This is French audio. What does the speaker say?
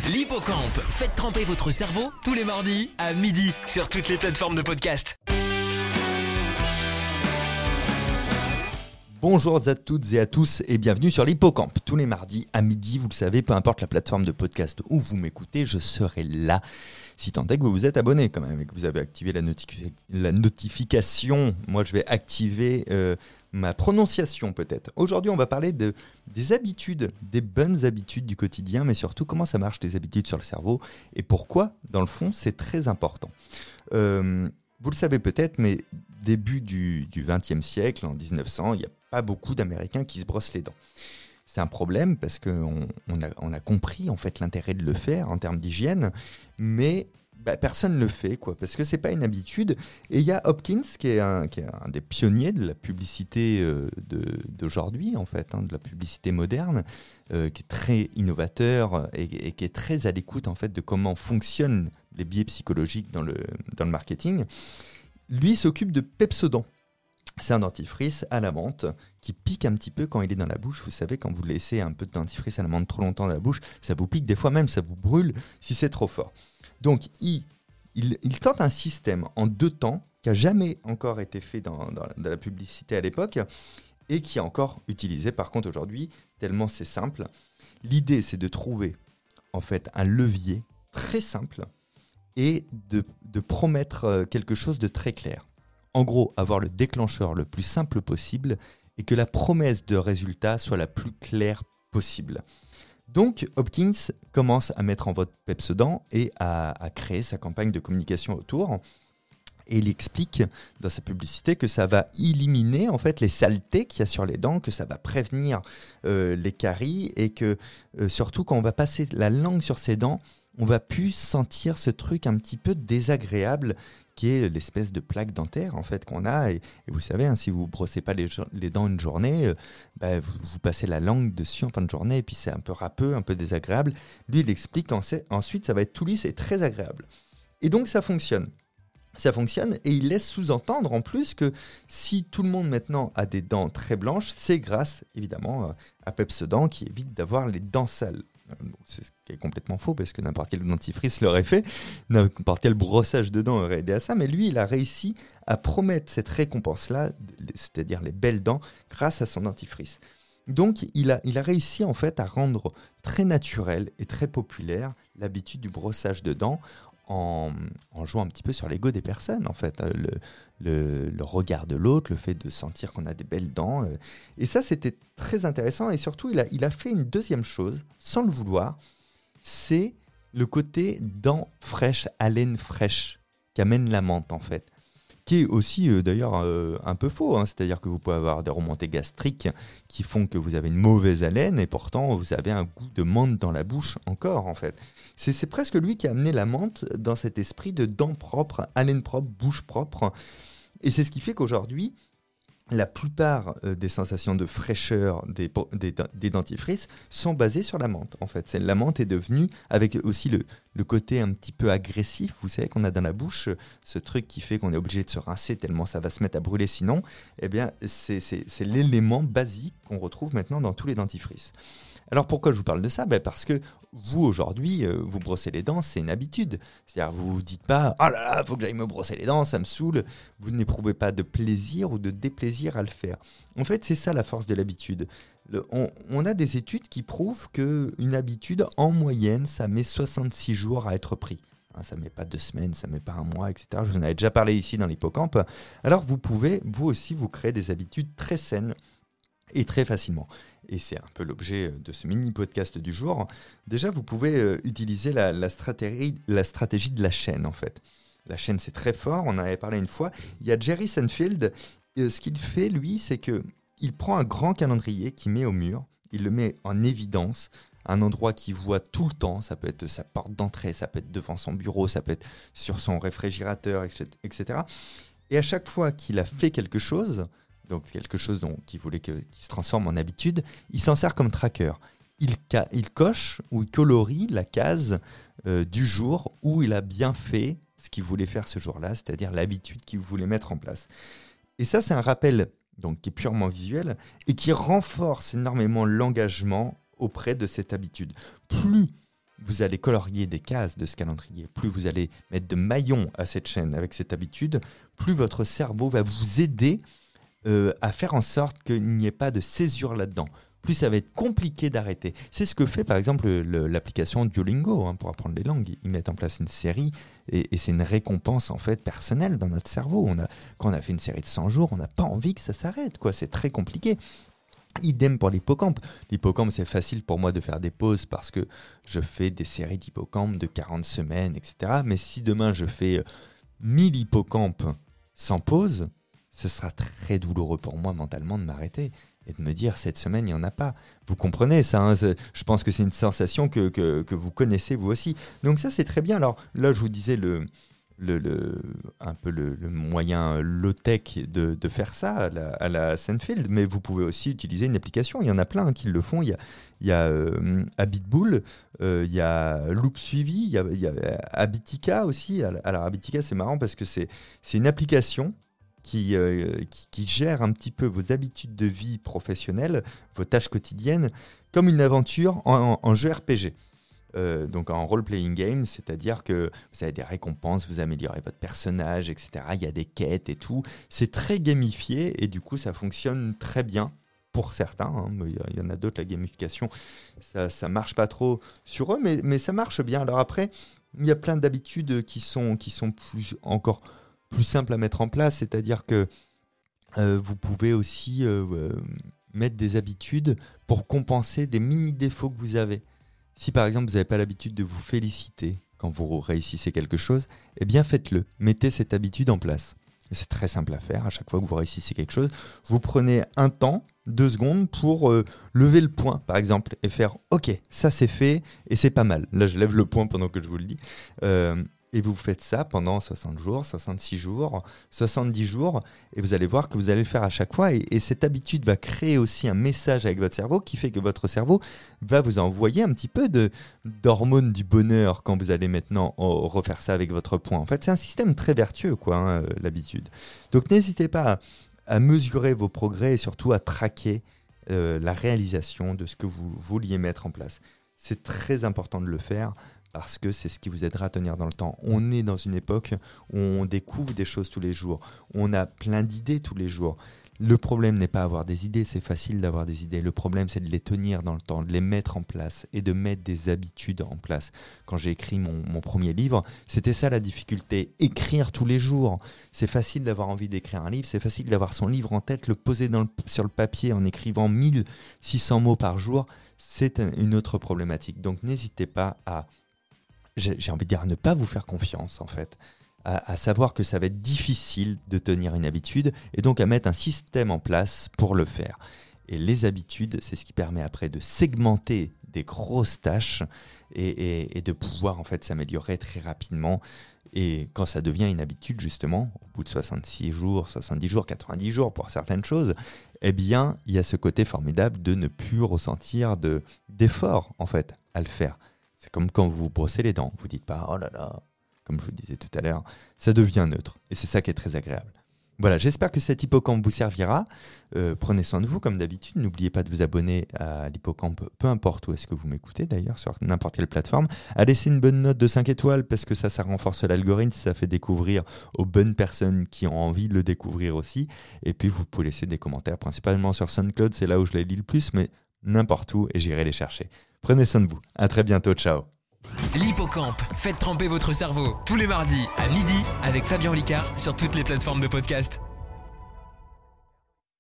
L'Hippocampe, faites tremper votre cerveau tous les mardis à midi sur toutes les plateformes de podcast. Bonjour à toutes et à tous et bienvenue sur l'Hippocampe. Tous les mardis à midi, vous le savez, peu importe la plateforme de podcast où vous m'écoutez, je serai là. Si tant est que vous vous êtes abonné quand même et que vous avez activé la notification, moi je vais activer ma prononciation peut-être. Aujourd'hui, on va parler des habitudes, des bonnes habitudes du quotidien, mais surtout comment ça marche les habitudes sur le cerveau et pourquoi, dans le fond, c'est très important. Vous le savez peut-être, mais début du XXe siècle, en 1900, il n'y a pas beaucoup d'Américains qui se brossent les dents. C'est un problème parce qu'on a compris en fait l'intérêt de le faire en termes d'hygiène, mais personne ne le fait, parce que ce n'est pas une habitude. Et il y a Hopkins qui est un des pionniers de la publicité d'aujourd'hui, en fait, de la publicité moderne, qui est très innovateur et qui est très à l'écoute en fait, de comment fonctionnent les biais psychologiques dans le marketing. Lui s'occupe de Pepsodent. C'est un dentifrice à la menthe qui pique un petit peu quand il est dans la bouche. Vous savez, quand vous laissez un peu de dentifrice à la menthe trop longtemps dans la bouche, ça vous pique, des fois même ça vous brûle si c'est trop fort. Donc il tente un système en 2 temps qui n'a jamais encore été fait dans la publicité à l'époque et qui est encore utilisé par contre aujourd'hui, tellement c'est simple. L'idée c'est de trouver en fait un levier très simple et de promettre quelque chose de très clair. En gros, avoir le déclencheur le plus simple possible et que la promesse de résultat soit la plus claire possible. Donc, Hopkins commence à mettre en vote Pepsodent et à créer sa campagne de communication autour. Et il explique dans sa publicité que ça va éliminer en fait les saletés qu'il y a sur les dents, que ça va prévenir les caries et que surtout quand on va passer la langue sur ses dents, on va plus sentir ce truc un petit peu désagréable qui est l'espèce de plaque dentaire en fait qu'on a. Et vous savez, si vous ne brossez pas les dents une journée, vous passez la langue dessus en fin de journée et puis c'est un peu râpeux, un peu désagréable. Lui, il explique qu'ensuite, ça va être tout lisse et très agréable. Et donc, ça fonctionne. Ça fonctionne et il laisse sous-entendre en plus que si tout le monde maintenant a des dents très blanches, c'est grâce évidemment à Pepsodent qui évite d'avoir les dents sales. C'est ce qui est complètement faux parce que n'importe quel dentifrice l'aurait fait, n'importe quel brossage de dents aurait aidé à ça, mais lui il a réussi à promettre cette récompense-là, c'est-à-dire les belles dents, grâce à son dentifrice. Donc il a réussi en fait à rendre très naturel et très populaire l'habitude du brossage de dents en jouant un petit peu sur l'ego des personnes en fait, le regard de l'autre, le fait de sentir qu'on a des belles dents. Et ça, c'était très intéressant. Et surtout, il a fait une deuxième chose, sans le vouloir, c'est le côté dents fraîches, haleine fraîche, qu'amène la menthe, en fait. Qui est aussi, d'ailleurs, un peu faux. C'est-à-dire que vous pouvez avoir des remontées gastriques qui font que vous avez une mauvaise haleine et pourtant, vous avez un goût de menthe dans la bouche encore, en fait. C'est presque lui qui a amené la menthe dans cet esprit de dents propres, haleine propre, bouche propre. Et c'est ce qui fait qu'aujourd'hui, la plupart des sensations de fraîcheur des dentifrices sont basées sur la menthe. En fait, la menthe est devenue, avec aussi le côté un petit peu agressif, vous savez, qu'on a dans la bouche, ce truc qui fait qu'on est obligé de se rincer tellement ça va se mettre à brûler sinon, eh bien, c'est l'élément basique qu'on retrouve maintenant dans tous les dentifrices. Alors pourquoi je vous parle de ça ? Parce que vous aujourd'hui, vous brossez les dents, c'est une habitude. C'est-à-dire vous vous dites pas « Oh là là, il faut que j'aille me brosser les dents, ça me saoule ». Vous n'éprouvez pas de plaisir ou de déplaisir à le faire. En fait, c'est ça la force de l'habitude. On a des études qui prouvent qu'une habitude, en moyenne, ça met 66 jours à être pris. Ça ne met pas 2 semaines, ça ne met pas 1 mois, etc. Je vous en avais déjà parlé ici dans l'Hippocampe. Alors vous pouvez, vous aussi, vous créer des habitudes très saines et très facilement. Et c'est un peu l'objet de ce mini-podcast du jour. Déjà, vous pouvez utiliser la stratégie de la chaîne, en fait. La chaîne, c'est très fort, on en avait parlé une fois. Il y a Jerry Seinfeld, ce qu'il fait, lui, c'est qu'il prend un grand calendrier qu'il met au mur, il le met en évidence, un endroit qu'il voit tout le temps, ça peut être sa porte d'entrée, ça peut être devant son bureau, ça peut être sur son réfrigérateur, etc. Et à chaque fois qu'il a fait quelque chose, donc quelque chose qu'il voulait qu'il se transforme en habitude, il s'en sert comme tracker. Il coche ou il colorie la case du jour où il a bien fait ce qu'il voulait faire ce jour-là, c'est-à-dire l'habitude qu'il voulait mettre en place. Et ça, c'est un rappel donc, qui est purement visuel et qui renforce énormément l'engagement auprès de cette habitude. Plus vous allez colorier des cases de ce calendrier, plus vous allez mettre de maillons à cette chaîne avec cette habitude, plus votre cerveau va vous aider à faire en sorte qu'il n'y ait pas de césure là-dedans. Plus ça va être compliqué d'arrêter. C'est ce que fait par exemple l'application Duolingo pour apprendre les langues. Ils mettent en place une série et c'est une récompense en fait personnelle dans notre cerveau. Quand on a fait une série de 100 jours, on n'a pas envie que ça s'arrête, quoi. C'est très compliqué. Idem pour l'hippocampe. L'hippocampe, c'est facile pour moi de faire des pauses parce que je fais des séries d'hippocampe de 40 semaines, etc. Mais si demain je fais 1000 hippocampes sans pause, ce sera très douloureux pour moi mentalement de m'arrêter et de me dire cette semaine, il n'y en a pas. Vous comprenez ça, je pense que c'est une sensation que vous connaissez vous aussi. Donc ça, c'est très bien. Alors là, je vous disais un peu le moyen low-tech de faire ça à la Seinfeld, mais vous pouvez aussi utiliser une application. Il y en a plein qui le font. Il y a Habitbull, il y a Loop Suivi, il y a Habitica aussi. Alors Habitica, c'est marrant parce que c'est une application qui gère un petit peu vos habitudes de vie professionnelles, vos tâches quotidiennes, comme une aventure en jeu RPG. Donc en role-playing game, c'est-à-dire que vous avez des récompenses, vous améliorez votre personnage, etc. Il y a des quêtes et tout. C'est très gamifié et du coup, ça fonctionne très bien pour certains. Mais il y en a d'autres, la gamification, ça marche pas trop sur eux, mais ça marche bien. Alors après, il y a plein d'habitudes qui sont encore plus simples à mettre en place, c'est-à-dire que vous pouvez aussi mettre des habitudes pour compenser des mini-défauts que vous avez. Si par exemple vous n'avez pas l'habitude de vous féliciter quand vous réussissez quelque chose, eh bien faites-le, mettez cette habitude en place. Et c'est très simple à faire, à chaque fois que vous réussissez quelque chose, vous prenez un temps, 2 secondes pour lever le poing par exemple et faire « Ok, ça c'est fait et c'est pas mal ». Là je lève le poing pendant que je vous le dis. Et vous faites ça pendant 60 jours, 66 jours, 70 jours, et vous allez voir que vous allez le faire à chaque fois. Et cette habitude va créer aussi un message avec votre cerveau qui fait que votre cerveau va vous envoyer un petit peu d'hormones du bonheur quand vous allez maintenant refaire ça avec votre poing. En fait, c'est un système très vertueux, l'habitude. Donc n'hésitez pas à mesurer vos progrès et surtout à traquer la réalisation de ce que vous vouliez mettre en place. C'est très important de le faire, parce que c'est ce qui vous aidera à tenir dans le temps. On est dans une époque où on découvre des choses tous les jours. On a plein d'idées tous les jours. Le problème n'est pas avoir des idées, c'est facile d'avoir des idées. Le problème, c'est de les tenir dans le temps, de les mettre en place et de mettre des habitudes en place. Quand j'ai écrit mon premier livre, c'était ça la difficulté, écrire tous les jours. C'est facile d'avoir envie d'écrire un livre, c'est facile d'avoir son livre en tête, le poser sur le papier en écrivant 1600 mots par jour. C'est une autre problématique. Donc n'hésitez pas à... J'ai envie de dire à ne pas vous faire confiance en fait, à savoir que ça va être difficile de tenir une habitude et donc à mettre un système en place pour le faire. Et les habitudes, c'est ce qui permet après de segmenter des grosses tâches et de pouvoir en fait s'améliorer très rapidement. Et quand ça devient une habitude justement, au bout de 66 jours, 70 jours, 90 jours pour certaines choses, eh bien il y a ce côté formidable de ne plus ressentir d'effort en fait à le faire. C'est comme quand vous brossez les dents, vous dites pas « oh là là », comme je vous disais tout à l'heure, ça devient neutre. Et c'est ça qui est très agréable. Voilà, j'espère que cet hippocampe vous servira. Prenez soin de vous comme d'habitude. N'oubliez pas de vous abonner à l'hippocampe, peu importe où est-ce que vous m'écoutez d'ailleurs, sur n'importe quelle plateforme. À laisser une bonne note de 5 étoiles parce que ça renforce l'algorithme, ça fait découvrir aux bonnes personnes qui ont envie de le découvrir aussi. Et puis vous pouvez laisser des commentaires, principalement sur SoundCloud, c'est là où je les lis le plus, mais n'importe où et j'irai les chercher. Prenez soin de vous. À très bientôt. Ciao. L'hippocampe, faites tremper votre cerveau tous les mardis à midi avec Fabien Olicard sur toutes les plateformes de podcast.